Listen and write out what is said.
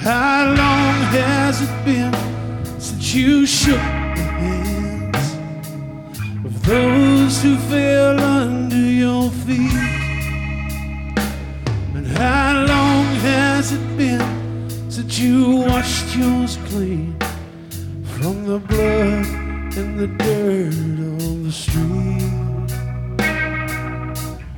How long has it been since you shook the hands of those who fell under your feet? And how long has it been since you washed yours clean from the blood and the dirt on the street?